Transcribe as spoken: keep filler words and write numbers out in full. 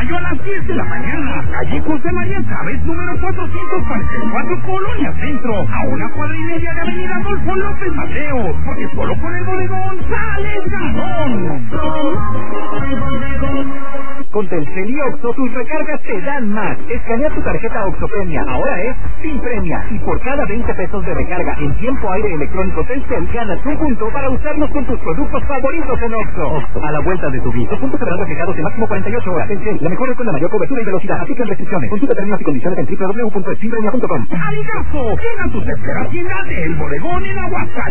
mayo a las diez de la mañana. Calle José María Chávez, número cuatrocientos cuarenta y cuatro, Colonia Centro. A una cuadra y media de Avenida Adolfo López Mateo. Porque solo con el bodegón sales ganón. Con Telcel y Oxxo, tus recargas te dan más. Escanea tu tarjeta Oxxo Premia. Ahora es sin premia. Y por cada veinte pesos de recarga en tiempo aire electrónico Telcel, ganas un punto para usarlos con tus productos favoritos en Oxxo. Oxxo, a la vuelta de tu vida. Puntos serán reflejados en máximo cuarenta y ocho horas. Telcel, la mejor red con la mayor cobertura y velocidad. Aplican restricciones. Consulta términos y condiciones en doble u doble u doble u punto sinpremia punto com. ¡Amigazo! Llegan tus esperas tienda del bodegón en Aguascalientes.